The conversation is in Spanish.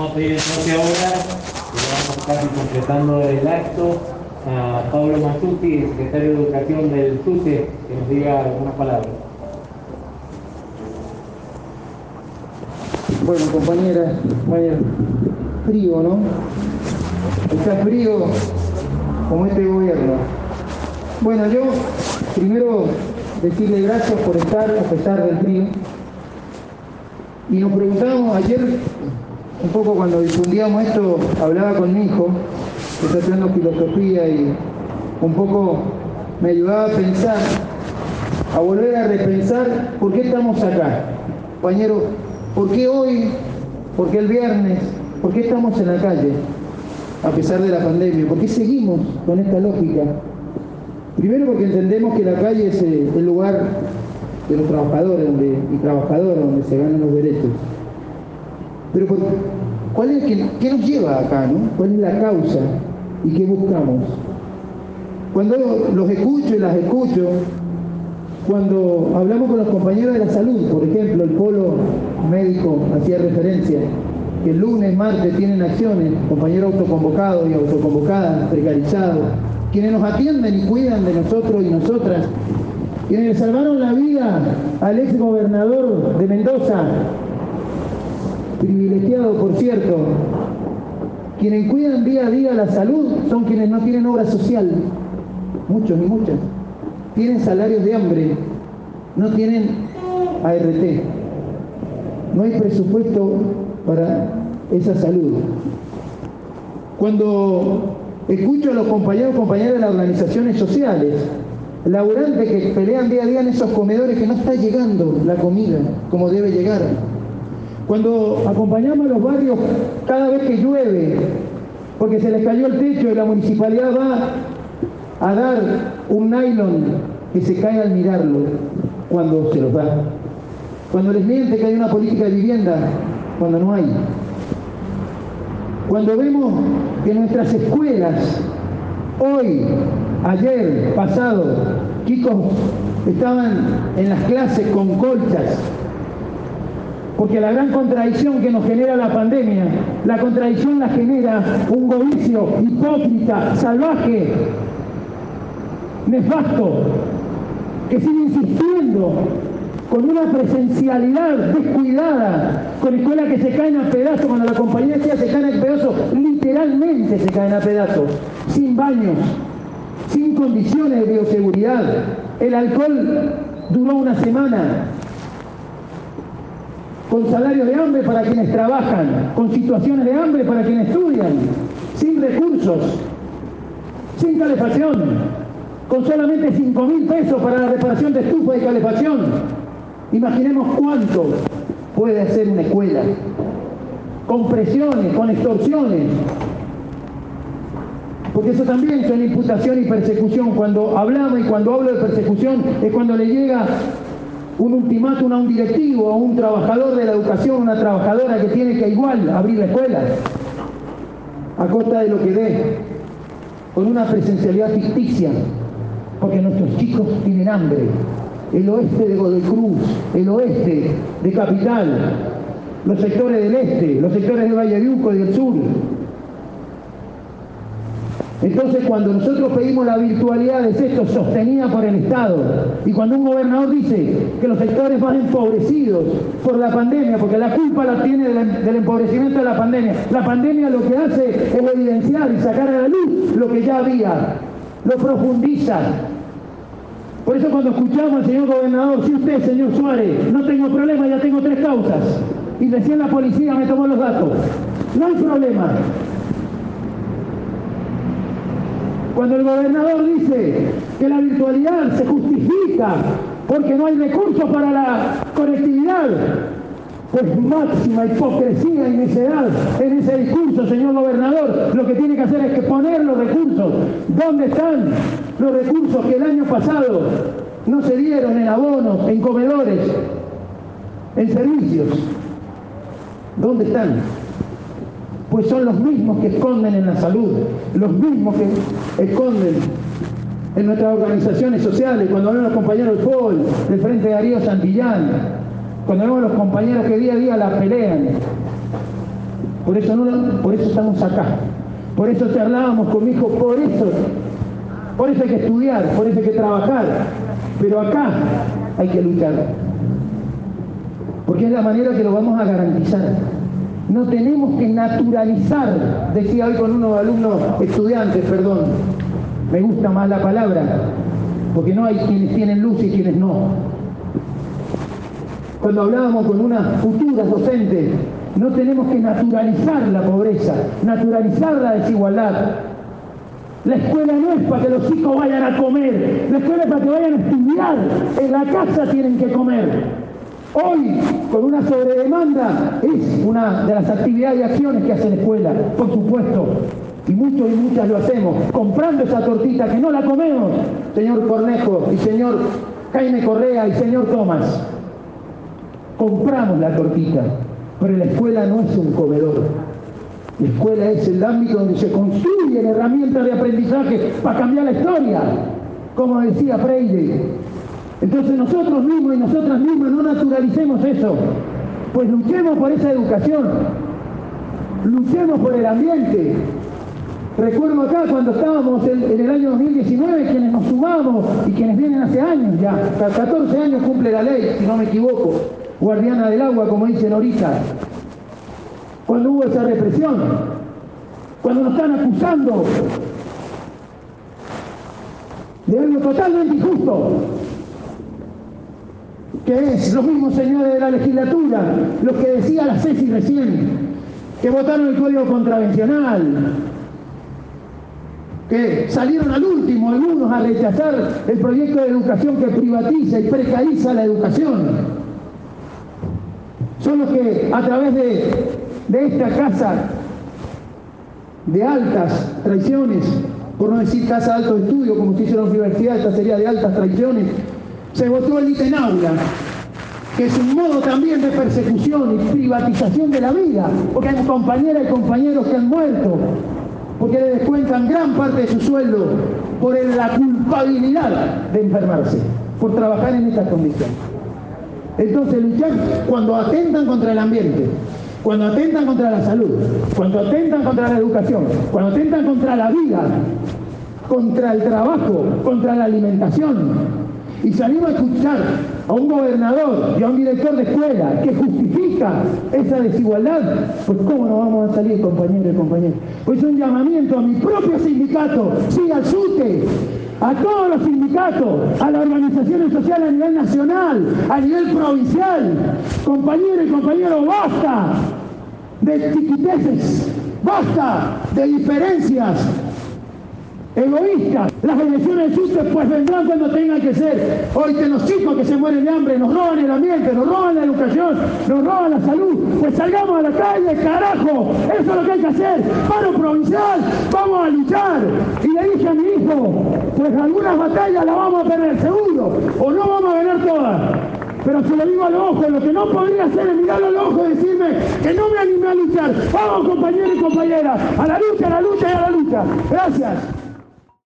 vamos a ir entonces ahora, vamos casi completando el acto, a Pablo Mazzutti, el secretario de Educación del SUTE, que nos diga algunas palabras. Bueno, compañeras, vaya frío, ¿no? Está frío como este gobierno. Bueno, yo primero decirle gracias por estar a pesar del frío. Y nos preguntábamos ayer, un poco cuando difundíamos esto, hablaba con mi hijo, que está estudiando filosofía, y un poco me ayudaba a pensar, a volver a repensar por qué estamos acá. Compañero, ¿por qué hoy? ¿Por qué el viernes? ¿Por qué estamos en la calle? A pesar de la pandemia. ¿Por qué seguimos con esta lógica? Primero porque entendemos que la calle es el lugar de los trabajadores y trabajadoras donde se ganan los derechos. Pero ¿qué nos lleva acá, no? ¿Cuál es la causa y qué buscamos? Cuando los escucho y las escucho, cuando hablamos con los compañeros de la salud, por ejemplo, el polo médico hacía referencia, que el lunes, martes tienen acciones, compañeros autoconvocados y autoconvocadas, precarizados, quienes nos atienden y cuidan de nosotros y nosotras, quienes le salvaron la vida al ex gobernador de Mendoza, privilegiado por cierto, quienes cuidan día a día la salud son quienes no tienen obra social, muchos y muchas, tienen salarios de hambre, no tienen ART, no hay presupuesto para esa salud. Cuando escucho a los compañeros y compañeras de las organizaciones sociales, laburantes que pelean día a día en esos comedores que no está llegando la comida como debe llegar. Cuando acompañamos a los barrios cada vez que llueve, porque se les cayó el techo y la municipalidad va a dar un nylon que se cae al mirarlo cuando se los da. Cuando les miente que hay una política de vivienda, cuando no hay. Cuando vemos que nuestras escuelas, hoy, ayer, pasado, chicos estaban en las clases con colchas, porque la gran contradicción que nos genera la pandemia, la contradicción la genera un gobierno hipócrita, salvaje, nefasto, que sigue insistiendo con una presencialidad descuidada, con escuelas que se caen a pedazos, cuando la compañía decía se caen a pedazos, literalmente se caen a pedazos, sin baños, sin condiciones de bioseguridad. El alcohol duró una semana, con salarios de hambre para quienes trabajan, con situaciones de hambre para quienes estudian, sin recursos, sin calefacción, con solamente 5.000 pesos para la reparación de estufa y calefacción. Imaginemos cuánto puede hacer una escuela, con presiones, con extorsiones, porque eso también son imputación y persecución. Cuando hablamos y cuando hablo de persecución es cuando le llega un ultimátum a un directivo, a un trabajador de la educación, una trabajadora que tiene que igual abrir la escuela, a costa de lo que dé, con una presencialidad ficticia, porque nuestros chicos tienen hambre. El oeste de Godoy Cruz, el oeste de Capital, los sectores del este, los sectores de Valle de Uco y del sur. Entonces, cuando nosotros pedimos la virtualidad es esto, sostenida por el Estado, y cuando un gobernador dice que los sectores más empobrecidos por la pandemia, porque la culpa la tiene del empobrecimiento de la pandemia lo que hace es evidenciar y sacar a la luz lo que ya había, lo profundiza. Por eso cuando escuchamos al señor gobernador, si usted, señor Suárez, no tengo problema, ya tengo 3 causas, y recién la policía me tomó los datos, no hay problema. Cuando el gobernador dice que la virtualidad se justifica porque no hay recursos para la conectividad, pues máxima hipocresía y necedad en ese discurso, señor gobernador. Lo que tiene que hacer es que poner los recursos. ¿Dónde están los recursos que el año pasado no se dieron en abonos, en comedores, en servicios? ¿Dónde están? Pues son los mismos que esconden en la salud, los mismos que esconden en nuestras organizaciones sociales. Cuando hablan los compañeros del FOL, del Frente Darío Santillán, cuando vemos los compañeros que día a día la pelean, Por eso estamos acá. Por eso charlábamos con mi hijo, por eso hay que estudiar, por eso hay que trabajar. Pero acá hay que luchar. Porque es la manera que lo vamos a garantizar. No tenemos que naturalizar, decía hoy con unos alumnos estudiantes, perdón, me gusta más la palabra, porque no hay quienes tienen luz y quienes no. Cuando hablábamos con unas futuras docentes, no tenemos que naturalizar la pobreza, naturalizar la desigualdad. La escuela no es para que los chicos vayan a comer, la escuela es para que vayan a estudiar, en la casa tienen que comer. Hoy, con una sobredemanda, es una de las actividades y acciones que hace la escuela, por supuesto, y muchos y muchas lo hacemos, comprando esa tortita que no la comemos, señor Cornejo y señor Jaime Correa y señor Tomás. Compramos la tortita, pero la escuela no es un comedor. La escuela es el ámbito donde se construyen herramientas de aprendizaje para cambiar la historia, como decía Freire. Entonces nosotros mismos y nosotras mismas no naturalicemos eso, pues luchemos por esa educación, luchemos por el ambiente. Recuerdo acá cuando estábamos en el año 2019, quienes nos sumamos y quienes vienen hace años ya, 14 años cumple la ley, si no me equivoco, guardiana del agua, como dicen ahorita, cuando hubo esa represión, cuando nos están acusando de algo totalmente injusto, que es los mismos señores de la legislatura, los que decía la Ceci recién, que votaron el código contravencional, que salieron al último algunos a rechazar el proyecto de educación que privatiza y precariza la educación. Son los que a través de esta casa de altas traiciones, por no decir casa de alto estudio, como se hizo en la universidad, esta sería de altas traiciones, se votó el ítem aula, que es un modo también de persecución y privatización de la vida, porque hay compañeras y compañeros que han muerto, porque le descuentan gran parte de su sueldo por la culpabilidad de enfermarse, por trabajar en estas condiciones. Entonces luchar cuando atentan contra el ambiente, cuando atentan contra la salud, cuando atentan contra la educación, cuando atentan contra la vida, contra el trabajo, contra la alimentación, y salimos a escuchar a un gobernador y a un director de escuela que justifica esa desigualdad, pues cómo no vamos a salir, compañeros y compañeras. Pues un llamamiento a mi propio sindicato, sí, al SUTE, a todos los sindicatos, a las organizaciones sociales a nivel nacional, a nivel provincial. Compañeros y compañeros, basta de chiquiteces, basta de diferencias egoístas. Las elecciones justas pues vendrán cuando tengan que ser. Hoy que los chicos que se mueren de hambre nos roban el ambiente, nos roban la educación, nos roban la salud, pues salgamos a la calle, carajo, eso es lo que hay que hacer. Paro provincial, vamos a luchar. Y le dije a mi hijo, pues algunas batallas las vamos a perder seguro, o no vamos a ganar todas. Pero se lo digo a los ojos, lo que no podría hacer es mirarlo a los ojos y decirme que no me animé a luchar. Vamos, compañeros y compañeras, a la lucha y a la lucha. Gracias.